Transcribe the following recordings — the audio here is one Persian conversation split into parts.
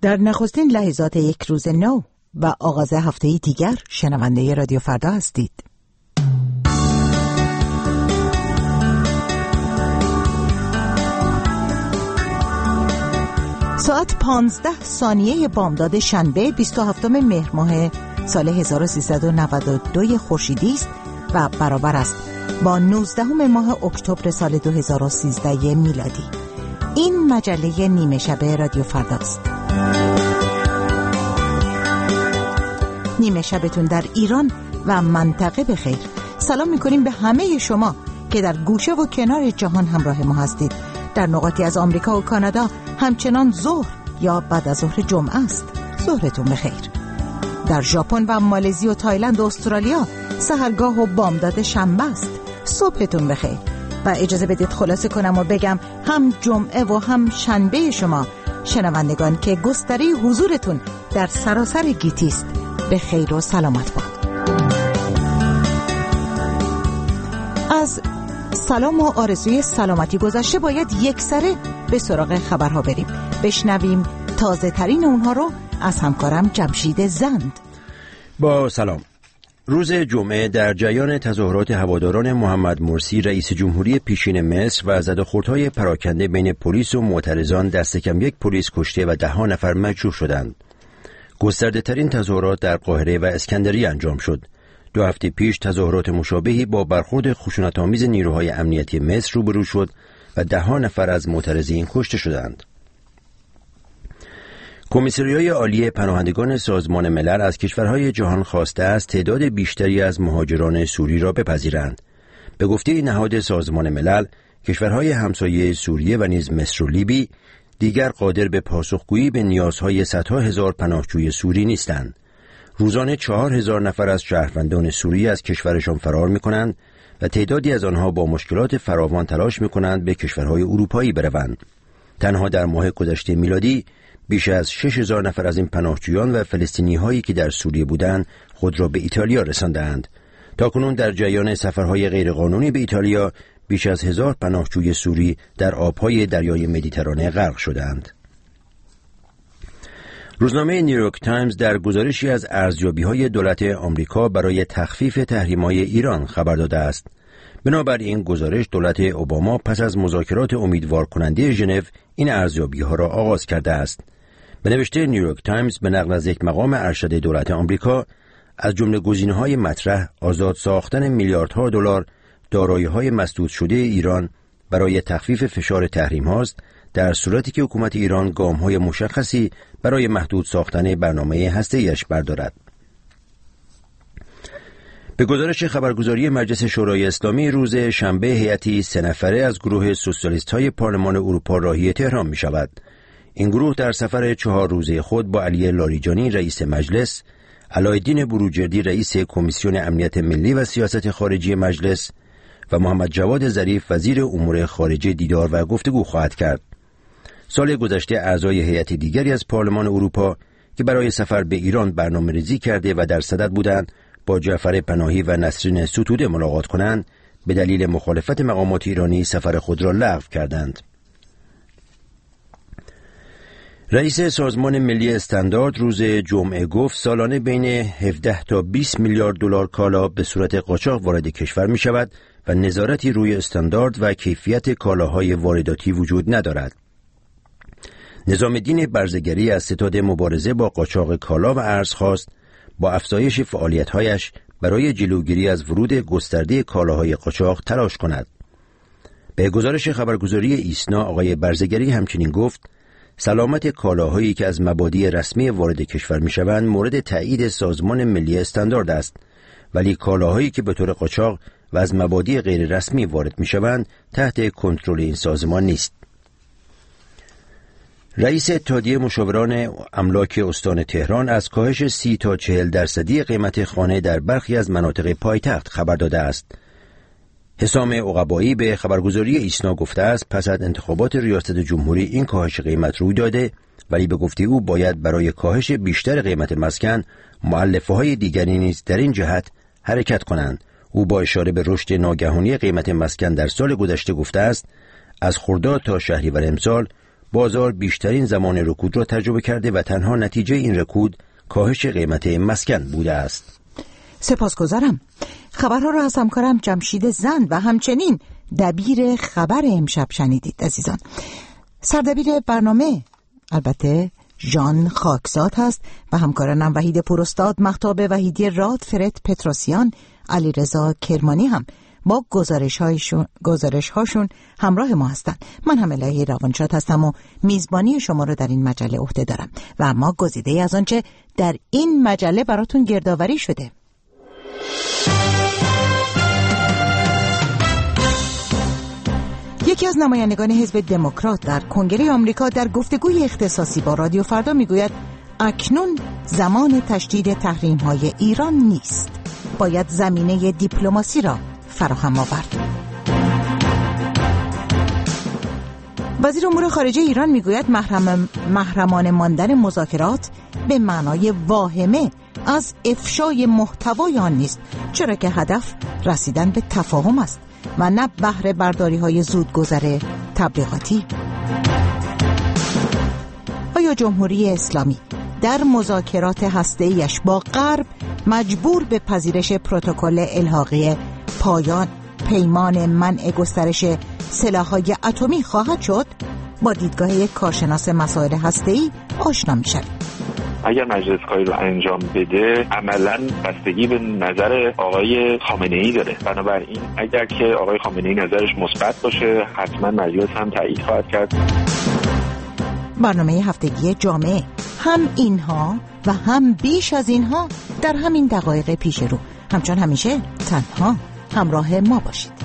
در نخستین لحظات یک روز نو و آغاز هفته‌ای دیگر شنونده رادیو فردا هستید. ساعت 15 ثانیه بامداد شنبه 27 مهر ماه سال 1392 خورشیدی است و برابر است با 19 ماه اکتبر سال 2013 میلادی. این مجله نیمه شب رادیو فرداست. نیمه شبتون در ایران و منطقه بخیر. سلام میکنیم به همه شما که در گوشه و کنار جهان همراه ما هستید. در نقاطی از آمریکا و کانادا همچنان ظهر یا بعد از ظهر جمعه است. ظهرتون بخیر. در ژاپن و مالزی و تایلند و استرالیا سحرگاه و بامداد شنبه است. صبحتون بخیر. و اجازه بدید خلاصه کنم و بگم هم جمعه و هم شنبه شما شنوندگان که گستره حضورتون در سراسر گیتی است به خیر و سلامت باد. از سلام و آرزوی سلامتی گذشته باید یکسره به سراغ خبرها بریم. بشنویم تازه ترین اونها رو از همکارم جمشید زند. با سلام. روز جمعه در جریان تظاهرات هواداران محمد مرسی رئیس جمهوری پیشین مصر و زدوخوردهای پراکنده بین پلیس و معترضان دست کم یک پلیس کشته و 10 نفر مجروح شدند. گسترده ترین تظاهرات در قاهره و اسکندریه انجام شد. 2 هفته پیش تظاهرات مشابهی با برخورد خشونت‌آمیز نیروهای امنیتی مصر روبرو شد و 10 نفر از معترضین کشته شدند. کمیسریای عالی پناهندگان سازمان ملل از کشورهای جهان خواسته است تعداد بیشتری از مهاجران سوری را بپذیرند. به گفته نهاد سازمان ملل، کشورهای همسایه سوریه و نیز مصر و لیبی دیگر قادر به پاسخگویی به نیازهای صدها هزار پناهجوی سوری نیستند. روزانه 4000 نفر از شهروندان سوریه از کشورشان فرار می‌کنند و تعدادی از آنها با مشکلات فراوان تلاش می‌کنند به کشورهای اروپایی بروند. تنها در ماه گذشته میلادی بیش از 6000 نفر از این پناهجویان و فلسطینی‌هایی که در سوریه بودند خود را به ایتالیا رساندند. تاکنون در جریان سفرهای غیرقانونی به ایتالیا بیش از 1000 پناهجوی سوری در آبهای دریای مدیترانه غرق شدند. روزنامه نیویورک تایمز در گزارشی از ارزیابی‌های دولت آمریکا برای تخفیف تحریم‌های ایران خبر داده است. بنابراین گزارش دولت اوباما پس از مذاکرات امیدوار کننده ژنو این ارزیابی‌ها را آغاز کرده است. به نوشته نیویورک تایمز به نقل از یک مقام ارشد دولت آمریکا، از جمله گزینه‌های مطرح آزاد ساختن میلیاردها دلار دارایی‌های مسدود شده ایران برای تخفیف فشار تحریم هاست، در صورتی که حکومت ایران گام‌های مشخصی برای محدود ساختن برنامه هسته‌ایش بردارد. به گزارش خبرگزاری مجلس شورای اسلامی روز شنبه هیئتی 3 نفره از گروه سوسیالیست‌های پارلمان اروپا راهی تهران می‌شود. این گروه در سفر 4 روزه خود با علی لاریجانی رئیس مجلس، علایالدین بروجردی رئیس کمیسیون امنیت ملی و سیاست خارجی مجلس و محمد جواد ظریف وزیر امور خارجه دیدار و گفتگو خواهد کرد. سال گذشته اعضای هیئت دیگری از پارلمان اروپا که برای سفر به ایران برنامه‌ریزی کرده و در صدد بودند با جعفر پناهی و نسرین ستوده ملاقات کنند، به دلیل مخالفت مقامات ایرانی سفر خود را لغو کردند. رئیس سازمان ملی استاندارد روز جمعه گفت سالانه بین 17 تا 20 میلیارد دلار کالا به صورت قاچاق وارد کشور می شود و نظارتی روی استاندارد و کیفیت کالاهای وارداتی وجود ندارد. نظام الدین برزگری از ستاد مبارزه با قاچاق کالا و ارز خواست با افزایش فعالیت‌هایش برای جلوگیری از ورود گسترده کالاهای قاچاق تلاش کند. به گزارش خبرگزاری ایسنا آقای برزگری همچنین گفت سلامت کالاهایی که از مبادی رسمی وارد کشور می‌شوند مورد تایید سازمان ملی استاندارد است، ولی کالاهایی که به طور قاچاق و از مبادی غیر رسمی وارد می‌شوند تحت کنترل این سازمان نیست. رئیس اتحادیه مشاوران املاک استان تهران از کاهش 30 تا 40% قیمت خانه در برخی از مناطق پایتخت خبر داده است. حسام عقبایی به خبرگزاری ایسنا گفته است پس از انتخابات ریاست جمهوری این کاهش قیمت روی داده، ولی به گفته او باید برای کاهش بیشتر قیمت مسکن مؤلفه‌های دیگری نیز در این جهت حرکت کنند. او با اشاره به رشد ناگهانی قیمت مسکن در سال گذشته گفته است از خرداد تا شهریور امسال بازار بیشترین زمان رکود را تجربه کرده و تنها نتیجه این رکود کاهش قیمت مسکن بوده است. سپاسگزارم. خبرها را از همکارم جمشید زند و همچنین دبیر خبر امشب شنیدید عزیزان. سردبیر برنامه البته ژان خاکزاد هست و همکارانم وحید پوراستاد، مهتاب وحیدی راد، فرد پتروسیان، علیرضا کرمانی هم با گزارش هاشون همراه ما هستند. من هم الهی روانشاد هستم و میزبانی شما رو در این مجله عهده دارم و اما گزیده از آنچه در این مجله براتون گردآوری شده. یکی از نمایندگان حزب دموکرات در کنگره آمریکا در گفتگوی اختصاصی با رادیو فردا میگوید اکنون زمان تشدید تحریم‌های ایران نیست. باید زمینه دیپلماسی را فراهم آورد. وزیر امور خارجه ایران میگوید محرمانه ماندن مذاکرات به معنای واهمه از افشای محتوای آن نیست، چرا که هدف رسیدن به تفاهم است و نه بهره برداری های زودگذر تبلیغاتی. آیا جمهوری اسلامی در مذاکرات هسته‌ایش با غرب مجبور به پذیرش پروتکل الحاقی پیمان منع گسترش سلاح‌های اتمی خواهد شد؟ با دیدگاه یک کارشناس مسائل هسته‌ای آشنا می‌شویم. اگر مجلس کاری رو انجام بده عملاً بستگی به نظر آقای خامنه‌ای داره. بنابراین اگر که آقای خامنه‌ای نظرش مثبت باشه حتما مجلس هم تایید خواهد کرد. برنامه هفتگی جامعه هم اینها و هم بیش از اینها در همین دقایق پیش رو. همچون همیشه تنها همراه ما باشید.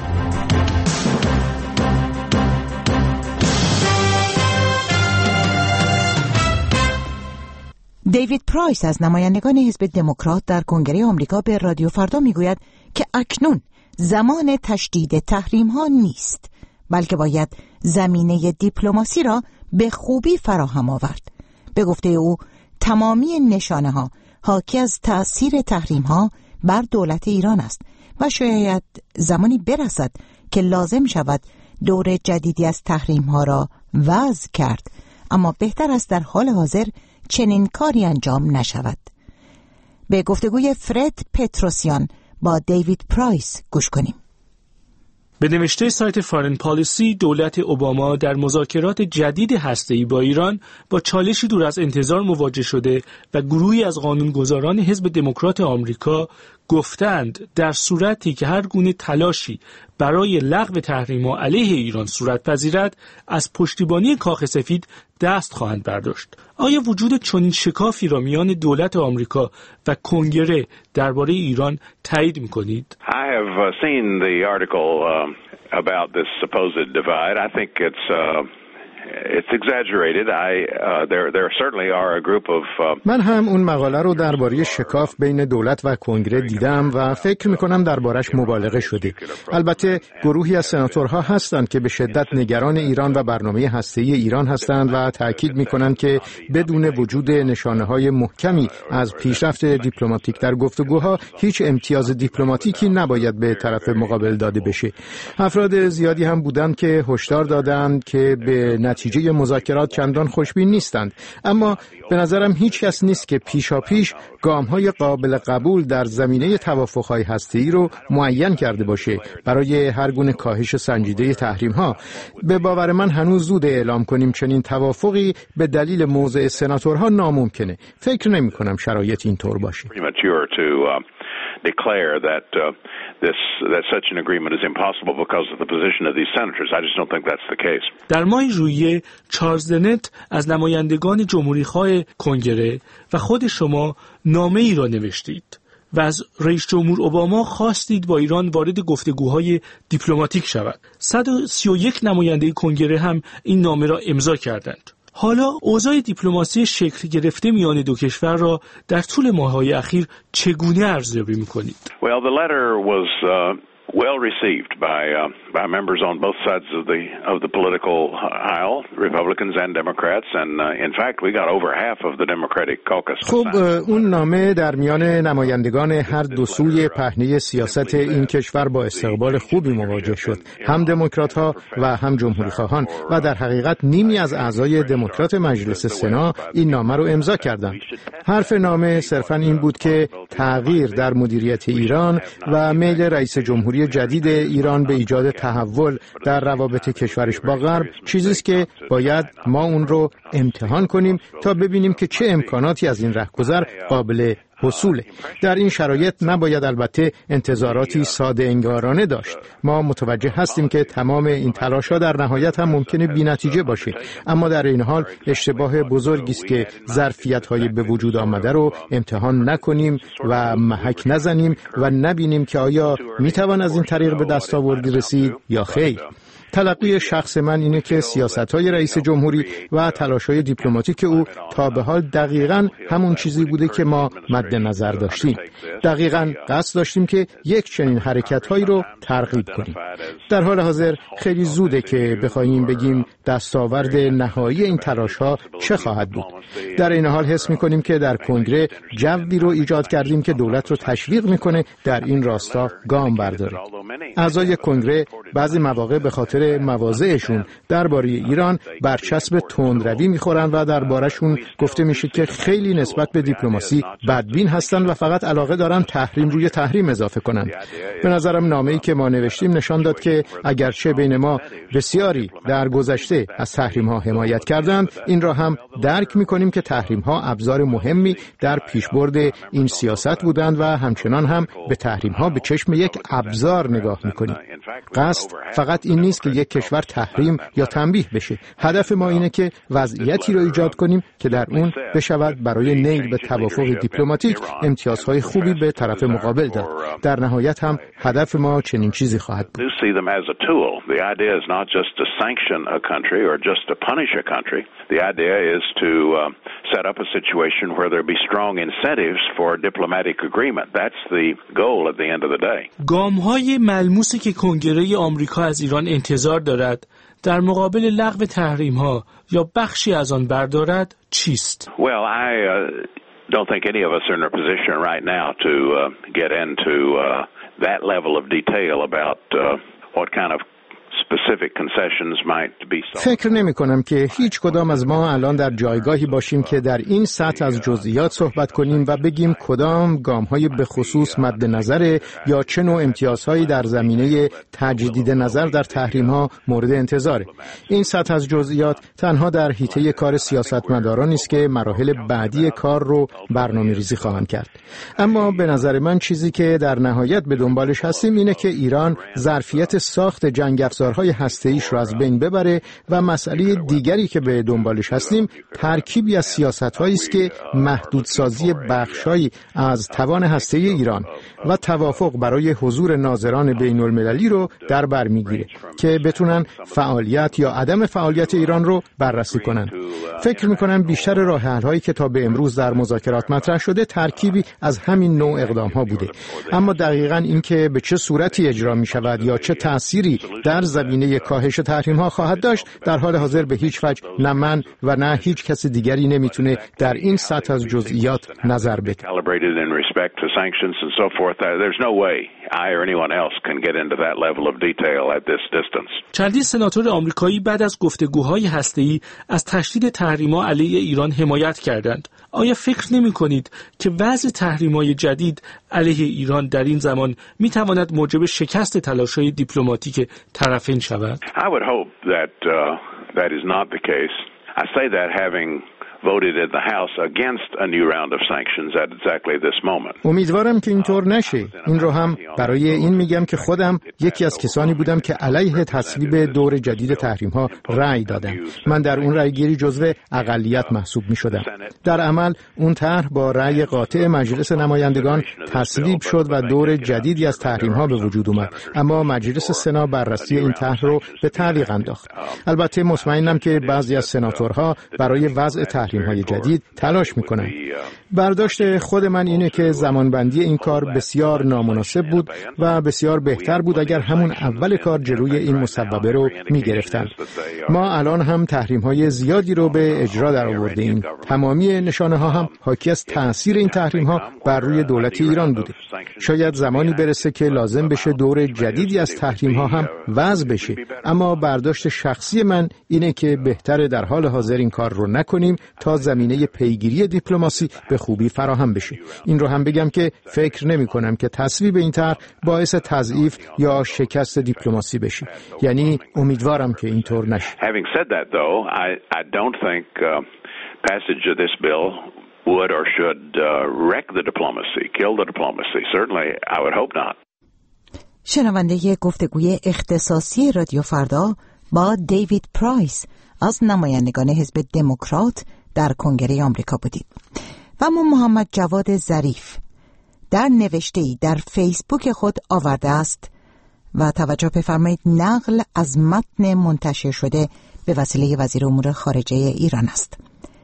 دیوید پرایس از نمایندگان حزب دموکرات در کنگره آمریکا به رادیو فردا میگوید که اکنون زمان تشدید تحریم‌ها نیست، بلکه باید زمینه دیپلماسی را به خوبی فراهم آورد. به گفته او تمامی نشانه‌ها حاکی از تأثیر تحریم‌ها بر دولت ایران است و شاید زمانی برسد که لازم شود دور جدیدی از تحریم‌ها را وضع کرد، اما بهتر است در حال حاضر چنین کاری انجام نشود. به گفتگوی فرد پتروسیان با دیوید پرایس گوش کنیم. به نوشته سایت فارن پالیسی، دولت اوباما در مذاکرات جدید هسته‌ای با ایران با چالشی دور از انتظار مواجه شده و گروهی از قانونگذاران حزب دموکرات آمریکا گفتند در صورتی که هر گونه تلاشی برای لغو تحریم‌ها علیه ایران صورت پذیرد از پشتیبانی کاخ سفید دست خواهند برداشت. آیا وجود چنین شکافی را میان دولت آمریکا و کنگره درباره ایران تایید می‌کنید؟ I have seen the article about this supposed divide. I think it's exaggerated. There certainly are a group of من هم اون مقاله رو درباره شکاف بین دولت و کنگره دیدم و فکر می‌کنم دربارش مبالغه شده. البته گروهی از سناتورها هستند که به شدت نگران ایران و برنامه هسته‌ای ایران هستند و تاکید می‌کنند که بدون وجود نشانه‌های محکمی از پیشرفت دیپلماتیک در گفتگوها هیچ امتیاز دیپلماتیکی نباید به طرف مقابل داده بشه. افراد زیادی هم بودند که هشدار دادند که به نتیجه مذاکرات چندان خوشبین نیستند، اما به نظرم هیچ کس نیست که پیشاپیش گام‌های قابل قبول در زمینه توافق‌های هسته‌ای رو معین کرده باشه برای هر گونه کاهش سنجیده تحریم‌ها. به باور من هنوز زود اعلام کنیم چنین توافقی به دلیل موضع سناتورها ناممکنه. فکر نمی‌کنم شرایط اینطور باشه. declare that such an agreement is impossible because of the position of these senators. I just don't think that's the case. در ماه ژوئیه چارلز دنت از نمایندگان جمهوری‌خواه کنگره و خود شما نامه‌ای را نوشتید و از رئیس جمهور اوباما خواستید با ایران وارد گفتگوهای دیپلماتیک شود. 131 نماینده کنگره هم این نامه را امضا کردند. حالا اوضاع دیپلماسی شکل گرفته میان دو کشور را در طول ماه‌های اخیر چگونه ارزیابی می‌کنید؟ Well, the letter was well received by members on both sides of the political aisle, Republicans and Democrats, and in fact we got over half of the Democratic caucus. خب اون نامه در میان نمایندگان هر دو سوی پهنه سیاست این کشور با استقبال خوبی مواجه شد، هم دموکرات‌ها و هم جمهوری‌خواهان، و در حقیقت نیمی از اعضای دموکرات مجلس سنا این نامه رو امضا کردند. حرف نامه صرفاً این بود که تغییر در مدیریت ایران و میل رئیس جمهوری جدید ایران به ایجاد تحول در روابط کشورش با غرب چیزی است که باید ما اون رو امتحان کنیم تا ببینیم که چه امکاناتی از این رهگذر قابل حصوله. در این شرایط نباید البته انتظاراتی ساده انگارانه داشت. ما متوجه هستیم که تمام این تلاش‌ها در نهایت هم ممکنه بی‌نتیجه باشه، اما در این حال اشتباه بزرگی است که ظرفیت‌های به وجود آمده رو امتحان نکنیم و محک نزنیم و نبینیم که آیا میتوان از این طریق به دستاوردی رسید یا خیر. تلقی شخص من اینه که سیاست‌های رئیس جمهوری و تلاش‌های دیپلماتیک او تا به حال دقیقاً همون چیزی بوده که ما مد نظر داشتیم. دقیقاً قصد داشتیم که یک چنین حرکت‌هایی رو ترغیب کنیم. در حال حاضر خیلی زوده که بخوایم بگیم دستاورد نهایی این تلاش‌ها چه خواهد بود. در این حال حس می‌کنیم که در کنگره جوی رو ایجاد کردیم که دولت رو تشویق می‌کنه در این راستا گام برداره. اعضای کنگره بعضی مواقع به خاطر مواضعشون درباره ایران برچسب تندروی میخورن و درباره‌شون گفته میشه که خیلی نسبت به دیپلماسی بدبین هستن و فقط علاقه دارن تحریم روی تحریم اضافه کنن. به نظرم نامه‌ای که ما نوشتیم نشان داد که اگرچه بین ما بسیاری در گذشته از تحریم‌ها حمایت کردند، این را هم درک می‌کنیم که تحریم‌ها ابزار مهمی در پیشبرد این سیاست بودند و همچنان هم به تحریم‌ها به چشم یک ابزار نگاه می‌کنیم. قصد فقط این نیست که یک کشور تحریم یا تنبیه بشه. هدف ما اینه که وضعیتی رو ایجاد کنیم که در اون بشود برای نیل به توافق دیپلماتیک امتیازهای خوبی به طرف مقابل داد. در نهایت هم هدف ما چنین چیزی خواهد بود. The idea is to set up a situation where there be strong incentives for diplomatic agreement. That's the goal at the end of the day. گام‌های ملموسی که کنگره آمریکا از ایران انتظار دارد در مقابل لغو تحریم‌ها یا بخشی از آن بردارد چیست؟ Well, I don't think any of us are in a position right now to get into that level of detail about what kind of فکر نمی کنم که هیچ کدام از ما الان در جایگاهی باشیم که در این سطح از جزئیات صحبت کنیم و بگیم کدام گام‌های به خصوص مد نظر یا چه نوع امتیازهایی در زمینه تجدید نظر در تحریم‌ها مورد انتظاره. این سطح از جزئیات تنها در حیطه کار سیاستمدارانی است که مراحل بعدی کار رو برنامه‌ریزی خواهند کرد. اما به نظر من چیزی که در نهایت به دنبالش هستیم اینه که ایران ظرفیت ساخت جنگ افزارهای هسته‌ایش را از بین ببره و مسئله دیگری که به دنبالش هستیم ترکیبی از سیاست‌هایی است که محدودسازی بخش‌هایی از توان هسته‌ای ایران و توافق برای حضور ناظران بین‌المللی رو در بر می‌گیره که بتونن فعالیت یا عدم فعالیت ایران رو بررسی کنن. فکر می‌کنم بیشتر راه حل‌هایی که تا به امروز در مذاکرات مطرح شده ترکیبی از همین نوع اقدام‌ها بوده. اما دقیقاً اینکه به چه صورتی اجرا می‌شود یا چه تأثیری در زمینه کاهش تحریم‌ها خواهد داشت در حال حاضر به هیچ وجه نه من و نه هیچ کس دیگری نمیتونه در این سطح از جزئیات نظر بده. چندین سناتور آمریکایی بعد از گفتگوهای هسته‌ای از تشدید تحریم‌ها علیه ایران حمایت کردند. آیا فکر نمی‌کنید که وضع تحریم‌های جدید علیه ایران در این زمان می‌تواند موجب شکست تلاش‌های دیپلماتیک طرفین شود؟ I would hope that that is not the case. I say that having voted in the House against a new round of sanctions at exactly this moment. امیدوارم که اینطور نشه. این رو هم برای این میگم که خودم یکی از کسانی بودم که علیه تصویب دور جدید تحریم‌ها رأی دادم. من در اون رأیگیری جزو اقلیت محسوب می‌شدم. در عمل اون طرح با رأی قاطع مجلس نمایندگان تصویب شد و دور جدیدی از تحریم‌ها به وجود اومد. اما مجلس سنا بررسی این طرح رو به تعلیق انداخت. البته مطمئنم که بعضی از سناتورها برای وضع تحریم‌های جدید تلاش می‌کنند. برداشت خود من اینه که زمانبندی این کار بسیار نامناسب بود و بسیار بهتر بود اگر همون اول کار جلوی این مصوبه رو می‌گرفتند. ما الان هم تحریم‌های زیادی رو به اجرا درآوردیم. تمامی نشانه‌ها هم حاکی از تأثیر این تحریم‌ها بر روی دولت ایران بوده. شاید زمانی برسه که لازم بشه دور جدیدی از تحریم‌ها هم وضع بشه، اما برداشت شخصی من اینه که بهتره در حال حاضر این کار رو نکنیم تا زمینه پیگیری دیپلماسی به خوبی فراهم بشه. این رو هم بگم که فکر نمی‌کنم که تصویب این طرح باعث تضعیف یا شکست دیپلماسی بشه. یعنی امیدوارم که اینطور نشه. Having said that though, I don't think passage of this bill would or should wreck the diplomacy, kill the diplomacy. Certainly I would hope not. شنونده گفتگوی اختصاصی رادیو فردا با دیوید پرایس از نمایندگان حزب دموکرات در کنگره آمریکا بودید. و اما محمد جواد ظریف در نوشته‌ای در فیسبوک خود آورده است و توجه بفرمایید نقل از متن منتشر شده به وسیله وزیر امور خارجه ایران است.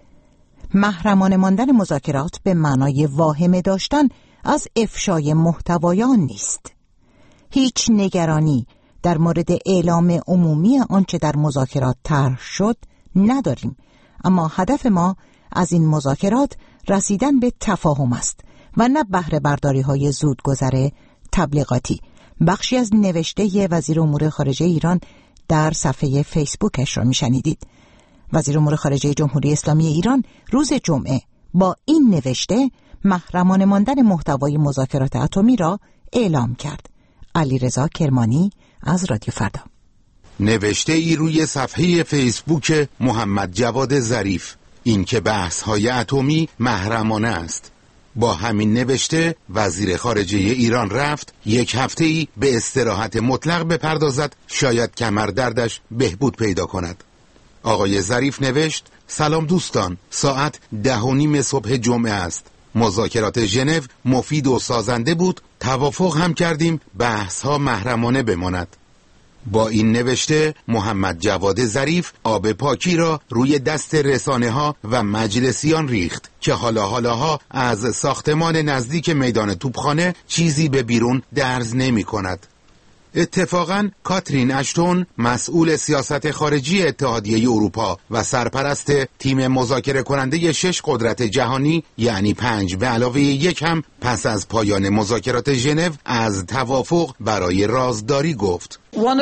محرمانه ماندن مذاکرات به معنای واهمه داشتن از افشای محتوایان نیست. هیچ نگرانی در مورد اعلام عمومی آنچه در مذاکرات طرح شد نداریم، اما هدف ما از این مذاکرات رسیدن به تفاهم است و نه بهره برداری های زودگذر تبلیغاتی. بخشی از نوشته وزیر امور خارجه ایران در صفحه فیسبوکش را میشنیدید. وزیر امور خارجه جمهوری اسلامی ایران روز جمعه با این نوشته محرمانه ماندن محتوای مذاکرات اتمی را اعلام کرد. علیرضا کرمانی از رادیو فردا. نوشته ای روی صفحه فیسبوک محمد جواد ظریف، این که بحث های اتمی محرمانه است. با همین نوشته وزیر خارجه ایران رفت یک هفته‌ای به استراحت مطلق بپردازد، شاید کمر دردش بهبود پیدا کند. آقای ظریف نوشت: سلام دوستان، ساعت 10:30 صبح جمعه است. مذاکرات ژنو مفید و سازنده بود، توافق هم کردیم بحث ها محرمانه بماند. با این نوشته محمد جواد ظریف آب پاکی را روی دست رسانه ها و مجلسیان ریخت که حالاها از ساختمان نزدیک میدان توپخانه چیزی به بیرون درز نمی کند. اتفاقاً کاترین اشتون مسئول سیاست خارجی اتحادیه اروپا و سرپرست تیم مذاکره کننده 6 قدرت جهانی یعنی 5 به علاوه 1 هم پس از پایان مذاکرات ژنو از توافق برای رازداری گفت.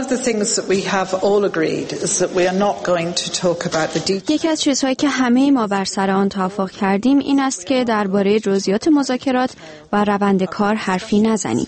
یکی از چیزهایی که همه ما بر سر آن توافق کردیم این است که درباره جزئیات مذاکرات و روند کار حرفی نزنیم.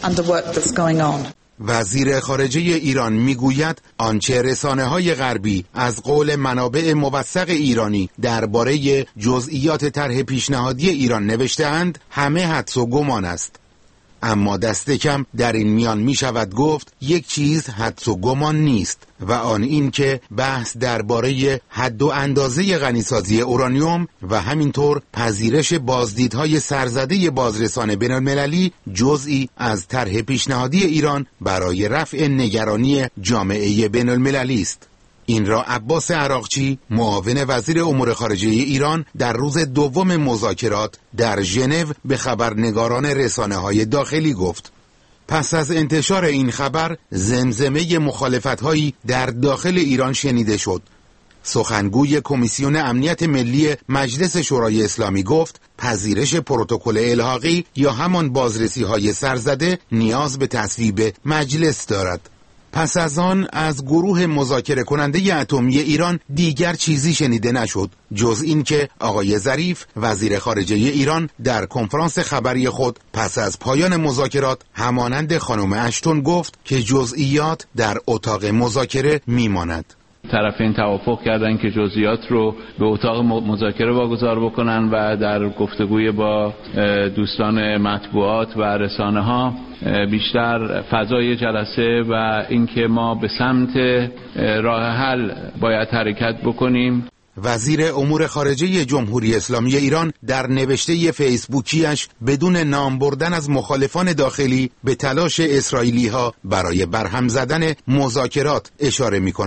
وزیر خارجه ایران میگوید آنچه رسانه‌های غربی از قول منابع موثق ایرانی درباره جزئیات طرح پیشنهادی ایران نوشته‌اند همه حدس و گمان است. اما دست کم در این میان می شود گفت یک چیز حدس و گمان نیست و آن این که بحث درباره حد و اندازه غنیسازی اورانیوم و همینطور پذیرش بازدیدهای سرزده بازرسان بین‌المللی جزئی از طرح پیشنهادی ایران برای رفع نگرانی جامعه بین‌المللی است. این را عباس عراقچی معاون وزیر امور خارجه ایران در روز دوم مذاکرات در ژنو به خبرنگاران رسانه‌های داخلی گفت. پس از انتشار این خبر زمزمه مخالفت‌هایی در داخل ایران شنیده شد. سخنگوی کمیسیون امنیت ملی مجلس شورای اسلامی گفت پذیرش پروتکل الحاقی یا همان بازرسی‌های سرزده نیاز به تصویب مجلس دارد. پس از آن از گروه مذاکره کننده اتمی ایران دیگر چیزی شنیده نشد جز این که آقای ظریف وزیر خارجه ایران در کنفرانس خبری خود پس از پایان مذاکرات همانند خانم اشتون گفت که جزئیات در اتاق مذاکره میماند. طرفین توافق کردن که جزئیات رو به اتاق مذاکره واگذار بکنن و در گفتگوی با دوستان مطبوعات و رسانه ها بیشتر فضای جلسه و اینکه ما به سمت راه حل باید حرکت بکنیم. وزیر امور خارجه جمهوری اسلامی ایران در نوشته فیسبوکیش بدون نام بردن از مخالفان داخلی به تلاش اسرائیلی ها برای برهم زدن مذاکرات اشاره می کند.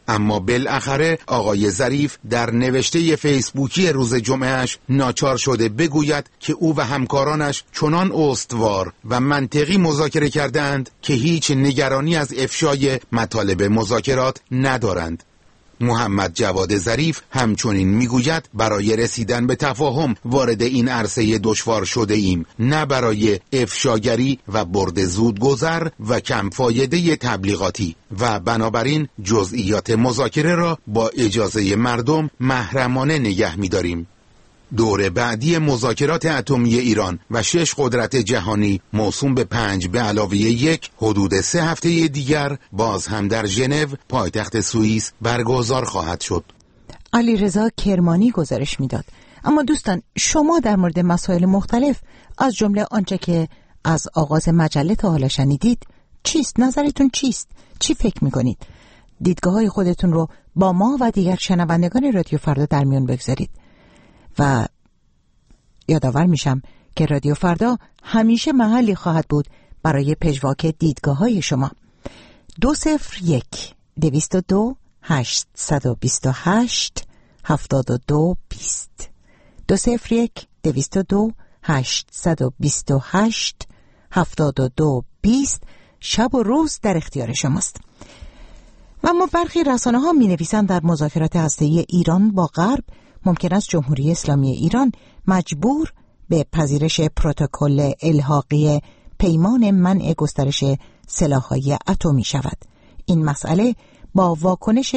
اما بالاخره آقای ظریف در نوشته فیسبوکی روز جمعهش ناچار شده بگوید که او و همکارانش چنان استوار و منطقی مذاکره کردند که هیچ نگرانی از افشای مطالب مذاکرات ندارند. محمد جواد ظریف همچنین میگوید برای رسیدن به تفاهم وارد این عرصه دشوار شده ایم، نه برای افشاگری و برد زودگذر و کم فایده تبلیغاتی، و بنابراین جزئیات مذاکره را با اجازه مردم محرمانه نگه می‌داریم. دور بعدی مذاکرات اتمی ایران و 6 قدرت جهانی موسوم به 5+1 حدود 3 هفته دیگر باز هم در ژنو پایتخت سوئیس برگزار خواهد شد. علیرضا کرمانی گزارش میداد. اما دوستان، شما در مورد مسائل مختلف از جمله آنچه که از آغاز مجله تا حالا شنیدید چیست؟ نظرتون چیست؟ چی فکر میکنید؟ دیدگاه‌های خودتون رو با ما و دیگر شنوندگان رادیو فردا در میون بگذارید. و یادآور میشم که رادیو فردا همیشه محلی خواهد بود برای پژواک دیدگاه‌های شما. 201-228-7228-7220 201-228-7220 شب و روز در اختیار شماست. و اما برخی رسانه‌ها می‌نویسند در مذاکرات هسته‌ای ایران با غرب ممکن است جمهوری اسلامی ایران مجبور به پذیرش پروتکل الحاقی پیمان منع گسترش سلاح‌های اتمی شود. این مسئله با واکنش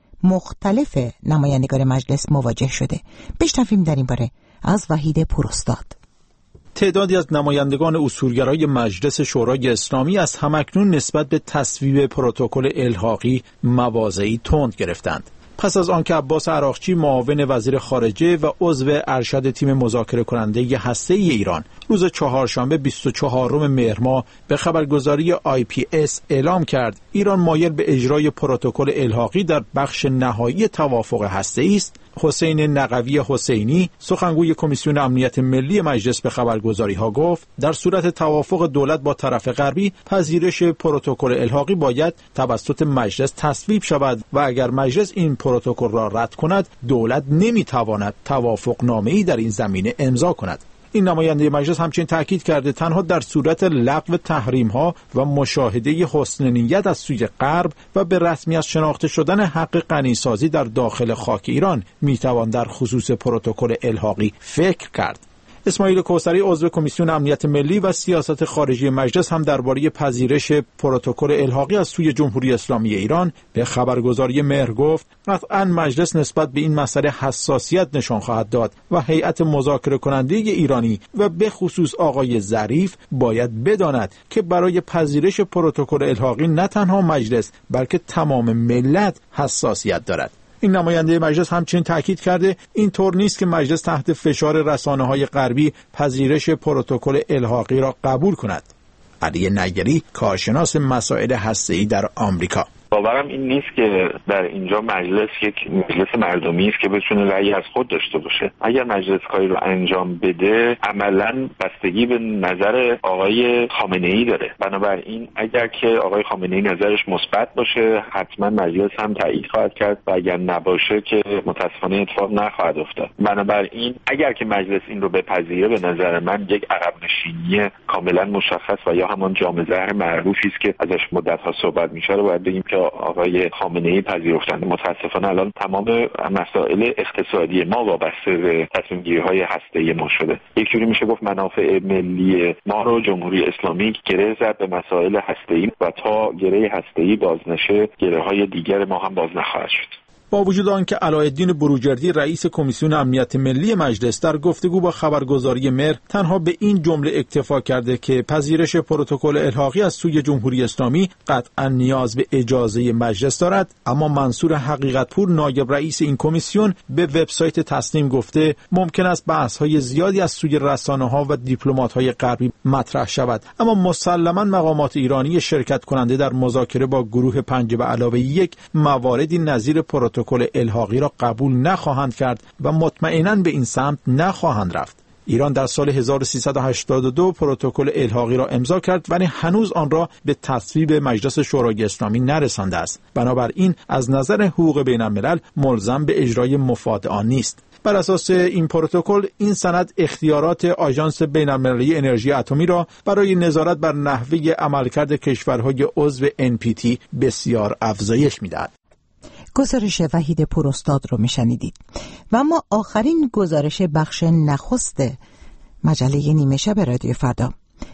مختلف نمایندگان مجلس مواجه شده. بشنویم در این باره از وحید پوراستاد. تعدادی از نمایندگان اصولگرای مجلس شورای اسلامی از همکنون نسبت به تصویب پروتکل الحاقی مواضعی تند گرفتند. پس از آنکه عباس عراقچی معاون وزیر خارجه و عضو ارشد تیم مذاکره کننده هسته‌ای ایران روز چهارشنبه 24 مهر ماه به خبرگزاری IPS اعلام کرد ایران مایل به اجرای پروتکل الحاقی در بخش نهایی توافق هسته‌ای است، حسین نقوی حسینی سخنگوی کمیسیون امنیت ملی مجلس به خبرگزاری‌ها گفت در صورت توافق دولت با طرف غربی پذیرش پروتکل الحاقی باید توسط مجلس تصویب شود و اگر مجلس این پروتکل را رد کند دولت نمی‌تواند توافق نامه‌ای در این زمینه امضا کند. این نماینده مجلس همچنین تاکید کرده تنها در صورت لغو تحریم‌ها و مشاهده حسن نیت از سوی غرب و به رسمیت شناخته شدن حق غنیسازی در داخل خاک ایران میتوان در خصوص پروتکل الحاقی فکر کرد. اسماعیل کوثری عضو کمیسیون امنیت ملی و سیاست خارجی مجلس هم درباره پذیرش پروتکل الحاقی از سوی جمهوری اسلامی ایران به خبرگزاری مهر گفت قطعاً مجلس نسبت به این مسئله حساسیت نشان خواهد داد و هیئت مذاکره کننده ایرانی و به خصوص آقای ظریف باید بداند که برای پذیرش پروتکل الحاقی نه تنها مجلس بلکه تمام ملت حساسیت دارد. این نماینده مجلس همچنین تاکید کرده این طور نیست که مجلس تحت فشار رسانه‌های غربی پذیرش پروتکل الحاقی را قبول کند. علی نیری کارشناس مسائل هسته‌ای در آمریکا: باورم این نیست که در اینجا مجلس یک مجلس مردمی است که بتونه رأی از خود داشته باشه. اگر مجلس کاری رو انجام بده عملاً بستگی به نظر آقای خامنه‌ای داره. بنابراین اگر که آقای خامنه‌ای نظرش مثبت باشه حتما مجلس هم تایید خواهد کرد و اگر نباشه که متاسفانه اتفاق نخواهد افتاد. بنابراین اگر که مجلس این رو بپذیره به نظر من یک عقب نشینی کاملا مشخص و یا همان جام زهر معروفی است که ازش مدت‌ها صحبت میشه رو باید بگیم که آقای خامنه‌ای پذیرفتند. متاسفانه الان تمام مسائل اقتصادی ما وابسته به تصمیم‌گیری‌های هسته‌ای ما شده. یک جوری میشه گفت منافع ملی ما رو جمهوری اسلامی گره زد به مسائل هسته‌ای و تا گره هسته‌ای باز نشه گره‌های دیگر ما هم باز نخواهد شد. با وجود آنکه علاءالدین بروجردی رئیس کمیسیون امنیت ملی مجلس در گفتگو با خبرگزاری مهر تنها به این جمله اکتفا کرده که پذیرش پروتکل الحاقی از سوی جمهوری اسلامی قطعا نیاز به اجازه مجلس دارد، اما منصور حقیقتپور نایب رئیس این کمیسیون به وبسایت تصنیم گفته ممکن است بحث‌های زیادی از سوی رسانه‌ها و دیپلمات‌های غربی مطرح شود، اما مسلماً مقامات ایرانی شرکت کننده در مذاکره با گروه 5+1 مواردی نظیر پروتکل الحاقی را قبول نخواهند کرد و مطمئناً به این سمت نخواهند رفت. ایران در سال 1382 پروتکل الحاقی را امضا کرد ولی هنوز آن را به تصویب مجلس شورای اسلامی نرسانده است. بنابراین از نظر حقوق بین الملل ملزم به اجرای مفاد آن نیست. بر اساس این پروتکل این سند اختیارات آژانس بین‌المللی انرژی اتمی را برای نظارت بر نحوه عملکرد کشورهای عضو NPT بسیار افزایش می‌دهد. گزارش وحید پوراستاد رو میشنیدید. و اما آخرین گزارش بخش نخست مجله نیمه شب رادیو فردا.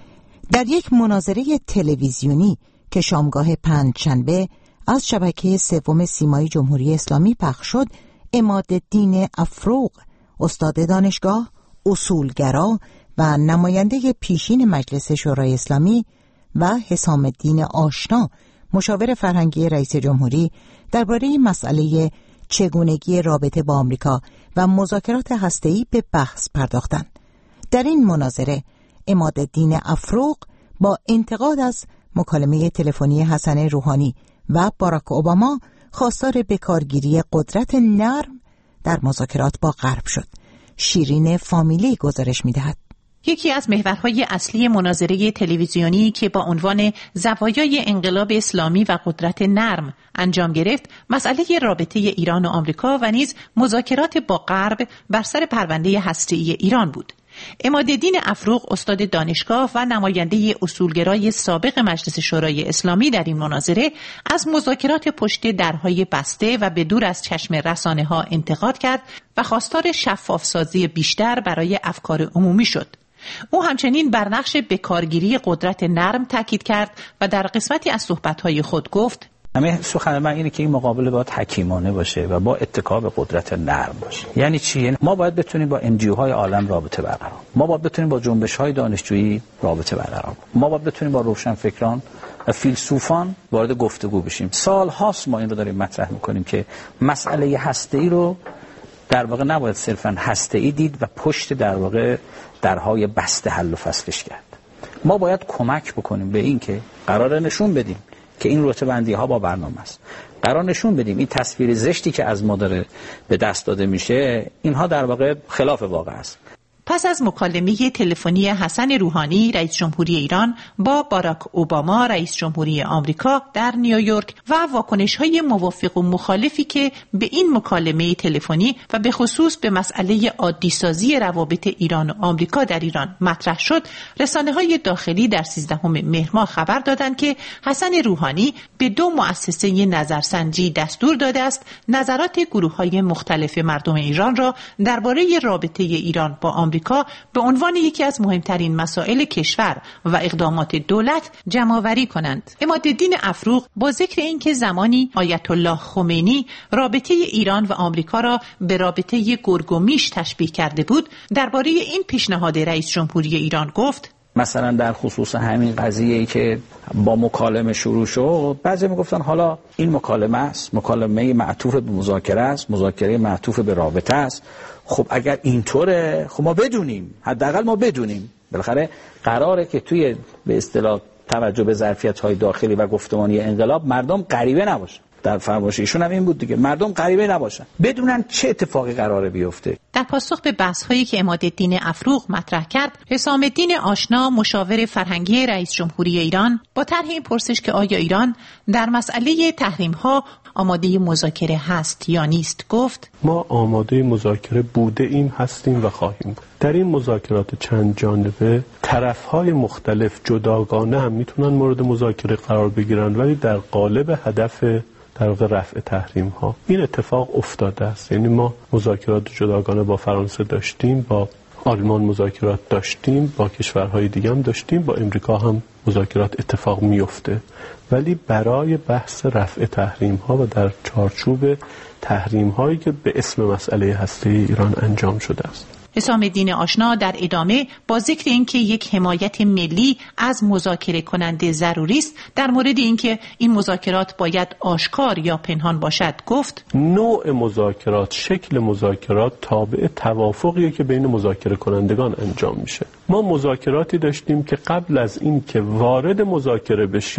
در یک مناظره تلویزیونی که شامگاه پنجشنبه از شبکه سوم سیمای جمهوری اسلامی پخش شد، عمادالدین افروغ، استاد دانشگاه، اصولگرا و نماینده پیشین مجلس شورای اسلامی، و حسام الدین آشنا، مشاور فرهنگی رئیس جمهوری، درباره مسئله چگونگی رابطه با آمریکا و مذاکرات هسته‌ای به بحث پرداختند. در این مناظره عمادالدین افروغ با انتقاد از مکالمه تلفنی حسن روحانی و باراک اوباما خواستار بکارگیری قدرت نرم در مذاکرات با غرب شد. شیرین فامیلی گزارش می‌دهد. یکی از محورهای اصلی مناظره تلویزیونی که با عنوان زوایای انقلاب اسلامی و قدرت نرم انجام گرفت، مسئله رابطه ایران و آمریکا و نیز مذاکرات با غرب بر سر پرونده هسته‌ای ایران بود. عمادالدین افروغ، استاد دانشگاه و نماینده اصولگرای سابق مجلس شورای اسلامی، در این مناظره از مذاکرات پشت درهای بسته و به دور از چشم رسانه‌ها انتقاد کرد و خواستار شفاف‌سازی بیشتر برای افکار عمومی شد. او همچنین بر نقش بکارگیری قدرت نرم تاکید کرد و در قسمتی از صحبت‌های خود گفت: همه سخن من اینه که این مقابله باید حکیمانه باشه و با اتکا به قدرت نرم باشه. یعنی چی؟ یعنی ما باید بتونیم با NGO-های عالم رابطه برقرار، ما باید بتونیم با جنبش‌های دانشجویی رابطه برقرار، ما باید بتونیم با روشنفکران و فیلسوفان وارد گفتگو بشیم. سال‌هاست ما این رو داریم مطرح می‌کنیم که مسئله هسته‌ای رو در واقع نباید صرفاً هسته‌ای دید و پشت در واقع درهای بسته حل و فصلش کرد. ما باید کمک بکنیم به این که قراره نشون بدیم که این رتبه‌بندی ها با برنامه است. قرار نشون بدیم این تصویر زشتی که از ما داره به دست داده میشه، اینها در واقع خلاف واقع است. پس از مکالمه تلفنی حسن روحانی، رئیس جمهوری ایران، با باراک اوباما، رئیس جمهوری آمریکا در نیویورک و واکنش‌های موافق و مخالفی که به این مکالمه تلفنی و به خصوص به مسئله عادی‌سازی روابط ایران و آمریکا در ایران مطرح شد، رسانه‌های داخلی در 13 مهر ماه خبر دادند که حسن روحانی به 2 مؤسسه نظرسنجی دستور داده است نظرات گروه‌های مختلف مردم ایران را درباره رابطه ایران با آمریکا به عنوان یکی از مهمترین مسائل کشور و اقدامات دولت جمع‌آوری کنند. عمادالدین افروغ با ذکر اینکه زمانی آیت الله خمینی رابطه ایران و آمریکا را به رابطه گرگ و میش تشبیه کرده بود، درباره این پیشنهاد رئیس جمهوری ایران گفت: مثلا در خصوص همین قضیه‌ای که با مکالمه شروع شد، بعضی میگفتن حالا این مکالمه است، مکالمه معطوف به مذاکره است، مذاکره معطوف به رابطه است. خب اگر اینطوره، خب ما بدونیم، حداقل ما بدونیم. بالاخره قراره که توی به اصطلاح توجه به ظرفیت‌های داخلی و گفتمانی انقلاب مردم غریبه نباشن. در فرمایش ایشون هم این بود دیگه، مردم غریبه نباشن، بدونن چه اتفاقی قراره بیفته. در پاسخ به بحث‌هایی که عمادالدین افروغ مطرح کرد، حسام الدین آشنا، مشاور فرهنگی رئیس جمهوری ایران، با طرح این پرسش که آیا ایران در مسئله تحریم‌ها آماده مذاکره هست یا نیست، گفت: ما آماده مذاکره بوده ایم، هستیم و خواهیم بود. در این مذاکرات چند جانبه طرف‌های مختلف جداگانه هم میتونن مورد مذاکره قرار بگیرن، ولی در قالب هدف در واقع رفع تحریم ها این اتفاق افتاده است. یعنی ما مذاکرات جداگانه با فرانسه داشتیم، با آلمان مذاکرات داشتیم، با کشورهای دیگه هم داشتیم، با امریکا هم مذاکرات اتفاق میفته، ولی برای بحث رفع تحریم ها و در چارچوب تحریم هایی که به اسم مسئله هسته‌ای ایران انجام شده است. حسام الدین آشنا در ادامه با ذکر اینکه یک حمایت ملی از مذاکره کننده ضروری است، در مورد اینکه این مذاکرات باید آشکار یا پنهان باشد، گفت: نوع مذاکرات، شکل مذاکرات تابع توافقیه که بین مذاکره کنندگان انجام میشه. ما مذاکراتی داشتیم که قبل از این که وارد مذاکره بشیم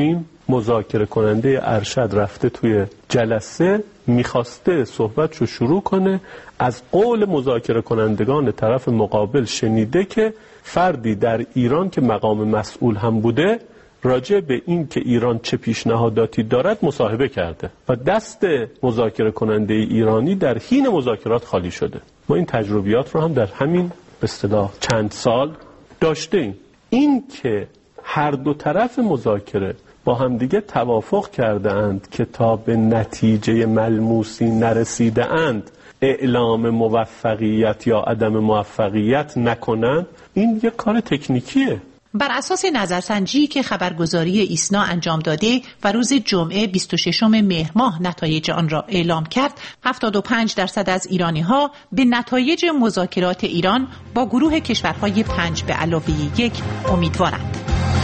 مذاکره کننده ارشد رفته توی جلسه میخواسته صحبتشو شروع کنه، از قول مذاکره کنندگان طرف مقابل شنیده که فردی در ایران که مقام مسئول هم بوده راجع به این که ایران چه پیشنهاداتی دارد مصاحبه کرده و دست مذاکره کننده ایرانی در حین مذاکرات خالی شده. ما این تجربیات رو هم در همین به اصطلاح چند سال داشته ایم. این که هر دو طرف مذاکره با همدیگه توافق کرده اند که تا به نتیجه ملموسی نرسیده اند اعلام موفقیت یا عدم موفقیت نکنند، این یک کار تکنیکیه. بر اساس نظرسنجی که خبرگزاری ایسنا انجام داده و روز جمعه 26 مهر ماه نتایج آن را اعلام کرد، 75% از ایرانی‌ها به نتایج مذاکرات ایران با گروه کشورهای 5+1 امیدوارند.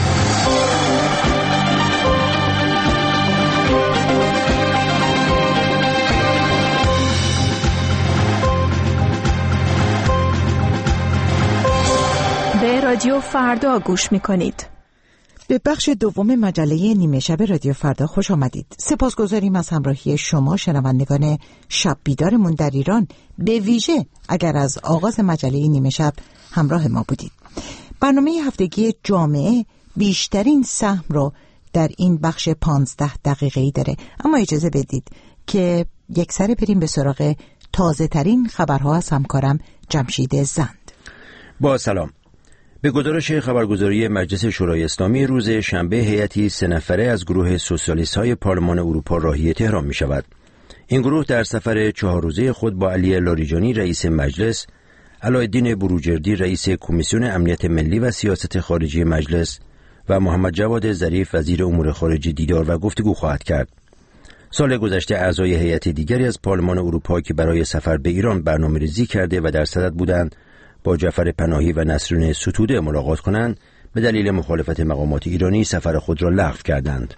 به رادیو فردا گوش می‌کنید. به بخش دوم مجله نیمه شب رادیو فردا خوش آمدید. سپاسگزاریم از همراهی شما شنوندگان شب بیدارمون در ایران، به ویژه اگر از آغاز مجله نیمه شب همراه ما بودید. برنامه هفتگی جامعه بیشترین سهم رو در این بخش 15 دقیقه‌ای داره، اما اجازه بدید که یک سره بریم به سراغ تازه ترین خبرها از همکارم جمشید زند. با سلام. به گزارش خبرگزاری مجلس شورای اسلامی روز شنبه هیئتی 3 نفره از گروه سوسیالیست‌های پارلمان اروپا راهی تهران می شود. این گروه در سفر 4 روزه خود با علی لاریجانی رئیس مجلس، علایالدین بروجردی رئیس کمیسیون امنیت ملی و سیاست خارجی مجلس و محمد جواد ظریف وزیر امور خارجه دیدار و گفتگو خواهد کرد. سال گذشته اعضای هیئت دیگری از پارلمان اروپا که برای سفر به ایران برنامه‌ریزی کرده و در صدد بودند با جعفر پناهی و نسرین ستوده ملاقات کنند، به دلیل مخالفت مقامات ایرانی سفر خود را لغو کردند.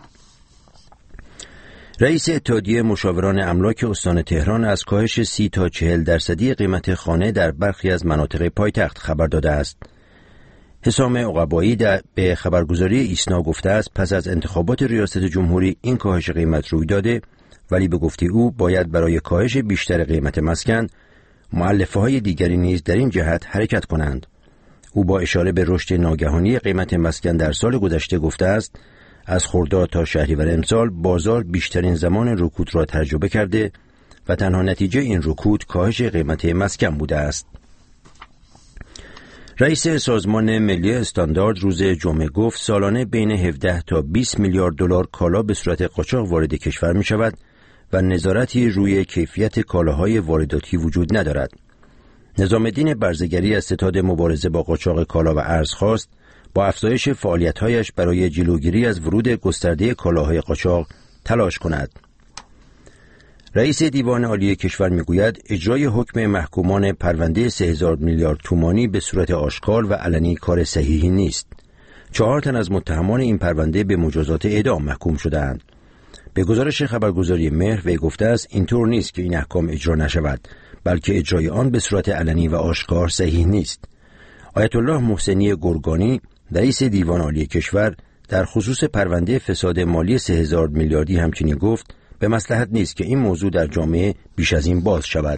رئیس اتحادیه مشاوران املاک استان تهران از کاهش 30 تا 40% قیمت خانه در برخی از مناطق پایتخت خبر داده است. حسام عقبایی به خبرگزاری ایسنا گفته است پس از انتخابات ریاست جمهوری این کاهش قیمت روی داده، ولی به گفته او باید برای کاهش بیشتر قیمت مسکن مؤلفه‌های دیگری نیز در این جهت حرکت کنند. او با اشاره به رشد ناگهانی قیمت مسکن در سال گذشته گفته است از خرداد تا شهریور امسال بازار بیشترین زمان رکود را تجربه کرده و تنها نتیجه این رکود کاهش قیمت مسکن بوده است. رئیس سازمان ملی استاندارد روز جمعه گفت سالانه بین 17 تا 20 میلیارد دلار کالا به صورت قاچاق وارد کشور می شود و نظارتی روی کیفیت کالاهای وارداتی وجود ندارد. نظام الدین برزگری از ستاد مبارزه با قاچاق کالا و ارز خواست با افزایش فعالیت‌هایش برای جلوگیری از ورود گسترده کالاهای قاچاق تلاش کند. رئیس دیوان عالی کشور میگوید اجرای حکم محکومان پرونده 3000 میلیارد تومانی به صورت آشکار و علنی کار صحیحی نیست. 4 تن از متهمان این پرونده به مجازات اعدام محکوم شدند. به گزارش خبرگزاری مهر وی گفته است اینطور نیست که این احکام اجرا نشود، بلکه اجرای آن به صورت علنی و آشکار صحیح نیست. آیت الله محسنی گرگانی رئیس دیوان عالی کشور در خصوص پرونده فساد مالی 3000 میلیاردی همچنین گفت به مصلحت نیست که این موضوع در جامعه بیش از این باز شود.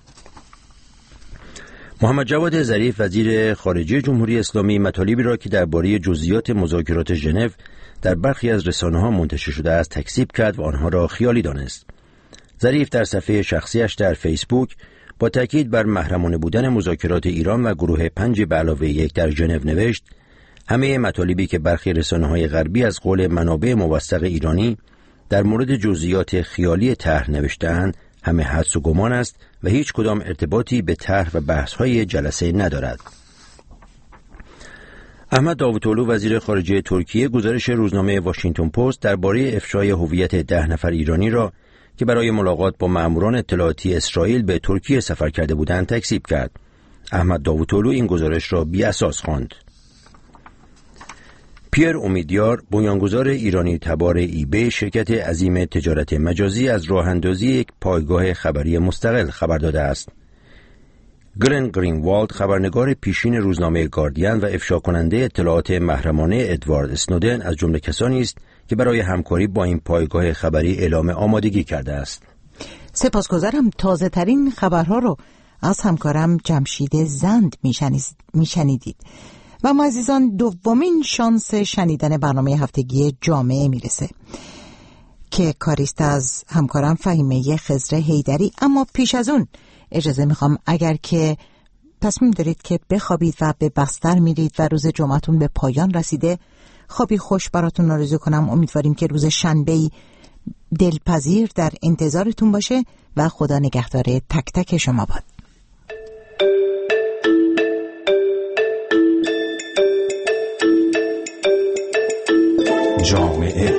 محمد جواد ظریف وزیر خارجه جمهوری اسلامی مطالبی را که درباره جزئیات مذاکرات ژنو در برخی از رسانه‌ها منتشر شده است تکذیب کرد و آنها را خیالی دانست. ظریف در صفحه شخصیش در فیسبوک با تاکید بر محرمانه بودن مذاکرات ایران و گروه 5+1 در ژنو نوشت همه مطالبی که برخی رسانه‌های غربی از قول منابع موثق ایرانی در مورد جزئیات خیالی طرح نوشته‌اند همه حدس و گمان است و هیچ کدام ارتباطی به طرح و بحث‌های جلسه ندارد. احمد داوطلو وزیر خارجه ترکیه گزارش روزنامه واشنگتن پست درباره افشای هویت 10 نفر ایرانی را که برای ملاقات با مأموران اطلاعاتی اسرائیل به ترکیه سفر کرده بودند تکذیب کرد. احمد داوطلو این گزارش را بی‌اساس خواند. پیر امیدیار بنیانگذار ایرانی تبار ایبی شرکت عظیم تجارت مجازی از راه اندازی یک پایگاه خبری مستقل خبر داده است. گلن گرینوالد خبرنگار پیشین روزنامه گاردین و افشا کننده اطلاعات محرمانه ادوارد اسنودن از جمله کسانی است که برای همکاری با این پایگاه خبری اعلام آمادگی کرده است. سپاسگزارم. تازه ترین خبرها رو از همکارم جمشید زند میشنیدید. و ما عزیزان دومین شانس شنیدن برنامه هفتگی جامعه میرسه که کاریست از همکارم فهیمه خضر حیدری. اما پیش از اون اجازه میخوام اگر که تصمیم دارید که بخوابید و به بستر میرید و روز جمعتون به پایان رسیده، خوابی خوش براتون آرزو کنم. امیدواریم که روز شنبه‌ای دلپذیر در انتظارتون باشه و خدا نگهدار تک تک شما باد. جامعه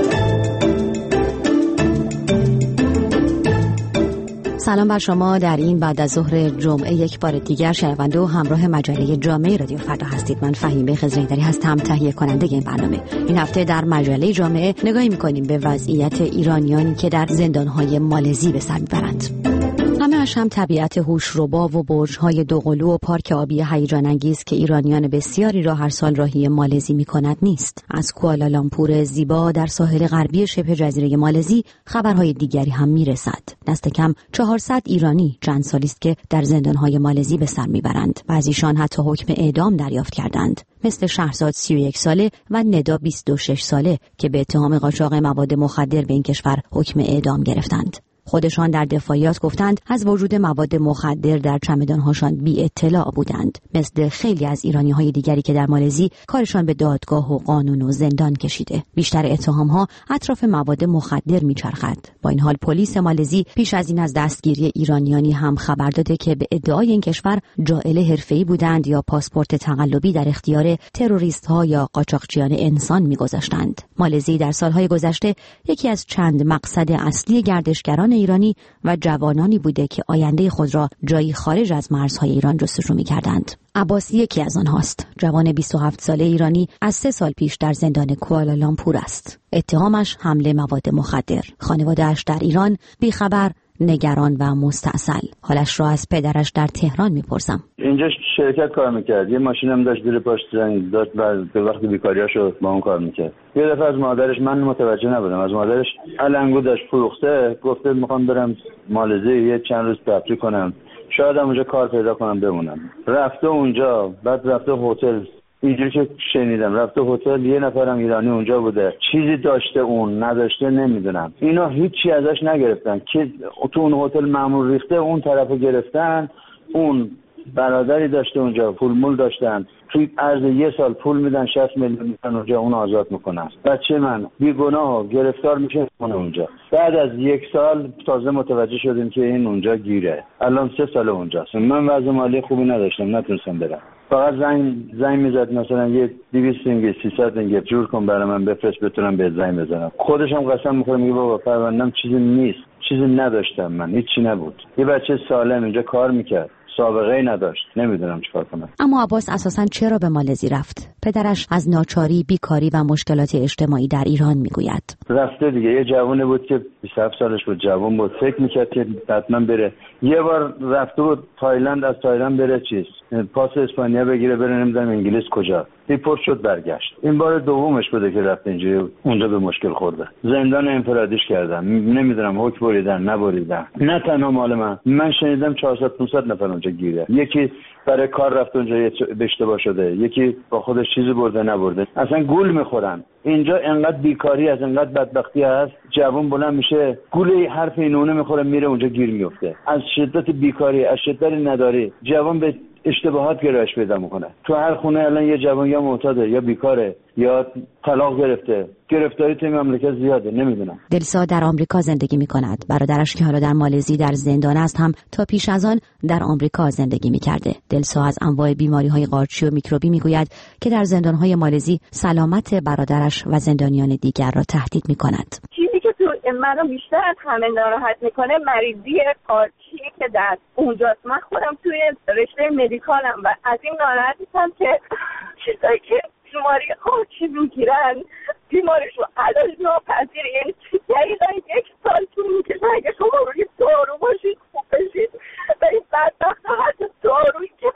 سلام بر شما. در این بعد از ظهر جمعه یک بار دیگر شنونده و همراه مجله جامعه رادیو فردا هستید. من فهیمه خضر حیدری هستم، تهیه کننده این برنامه. این هفته در مجله جامعه نگاهی می‌کنیم به وضعیت ایرانیانی که در زندان‌های مالزی به سر می‌برند. همه‌اش هم طبیعت هوشربا و برج‌های دوقلو و پارک آبی هیجان انگیز که ایرانیان بسیاری را هر سال راهی مالزی می‌کند نیست. از کوالالامپور زیبا در ساحل غربی شبه جزیره مالزی خبرهای دیگری هم میرسد. دست کم 400 ایرانی چند سالی است که در زندان‌های مالزی به سر میبرند. بعضیشان حتی حکم اعدام دریافت کردند، مثل شهرزاد 31 ساله و ندا 26 ساله که به اتهام قاچاق مواد مخدر به این کشور حکم اعدام گرفتند. خودشان در دفاعیات گفتند از وجود مواد مخدر در چمدان‌هاشان بی اطلاع بودند، مثل خیلی از ایرانی‌های دیگری که در مالزی کارشان به دادگاه و قانون و زندان کشیده. بیشتر اتهام‌ها اطراف مواد مخدر می‌چرخد. با این حال پلیس مالزی پیش از این از دستگیری ایرانیانی هم خبر داده که به ادعای این کشور جاعل حرفه‌ای بودند یا پاسپورت تقلبی در اختیار تروریست‌ها یا قاچاقچیان انسان می‌گذاشتند. مالزی در سال‌های گذشته یکی از چند مقصد اصلی گردشگران ایرانی و جوانانی بوده که آینده خود را جایی خارج از مرزهای ایران جستجو می‌کردند. عباسی یکی از آنهاست. جوان 27 ساله ایرانی از 3 سال پیش در زندان کوالالامپور است. اتهامش حمله مواد مخدر. خانواده‌اش در ایران بیخبر، نگران و مستعسل. حالش را از پدرش در تهران میپرسم. اینجا شرکت کار میکرد، یه ماشینم داشت زیر پاش زنگ داد و به وقت بیکاریاشو با اون کار میکرد. یه دفعه از مادرش، من متوجه نبودم، از مادرش علنگو داشت فروخته، گفته میخوام برم مالزی یه چند روز تفریح کنم، شاید هم اونجا کار پیدا کنم بمونم. رفته اونجا، بعد رفته هتل، اینجوری که شنیدم رفته هتل، یه نفرم ایرانی اونجا بوده، چیزی داشته اون نداشته نمیدونم، اینا هیچی ازش نگرفتن که تو اون هتل مأمور ریخته اون طرفو گرفتن. اون برادری داشته اونجا، پولمول داشتن، توی عرض 1 سال پول میدن 60 میلیون میدن اونجا، اون آزاد میکنن. بچه من بیگناه گرفتار میشه اونجا. بعد از 1 سال تازه متوجه شدیم که این اونجا گیره. الان 3 سال اونجاست. من وضع مالی خوبی نداشتم، نتونستم برم. فقط زنگ میزد مثلا یه 200 اینگه 300 اینگه جور کن برای من بفرست بتونم به زنگ بزنم. خودش هم قسم میخوره میگه بابا پروندم چیزی نیست، چیزی نداشتم، من هیچی نبود. یه بچه سالم اینجا کار میکرد، سابقه ای نداشت، نمیدونم چیکار کنم. اما عباس اساساً چرا به مالزی رفت؟ پدرش از ناچاری، بیکاری و مشکلات اجتماعی در ایران میگوید. رفته دیگه، یه جوانی بود که 27 سالش بود، جوان بود، فکر میکرد که حتما بره. یه بار رفته بود تایلند، از تایلند بره پاس اسپانیا بگیره بره نمیدونم انگلیس کجا. دیپورت شد برگشت. این بار دومش بوده که رفت اونجا به مشکل خورده. زندان انفرادیش کردن، نمیدونم حکم بریدن نبریدن. نه تنها مال من شنیدم 400-500 نفر اونجا گیره. یکی برای کار رفت اونجا به اشتباه شده، یکی با خودش چیزی برده نبرده، اصلا گول میخورن. اینجا انقدر بیکاری هست، انقدر بدبختی هست، جوان بلند میشه گول حرف اینونه میخوره میره اونجا گیر میفته. از شدت بیکاری، از شدت نداری، جوان به اشتباهات گرایش پیدا میکنه. تو هر خونه الان یه جوان یا معتاده یا بیکاره یا طلاق گرفته. گرفتاری توی مملکت زیاده، نمیدونم. دلسا در آمریکا زندگی میکند. برادرش که حالا در مالزی در زندان است هم تا پیش از آن در آمریکا زندگی میکرده. دلسا از انواع بیماری‌های قارچی و میکروبی میگوید که در زندان‌های مالزی سلامت برادرش و زندانیان دیگر را تهدید میکند. چیزی که تو منو بیشتر از همه ناراحت میکنه مریضی قارچی که در اونجاست. من خودم توی رشته مدیکالم و از این ناراحتم که چیزایی که بیماری قارچی میگیرن بیماریش رو علاج ناپذیره. یعنی دقیقا 1 سال طول میکشه اگه شما روی دارو باشید خوب بشید و این بدبخت حتی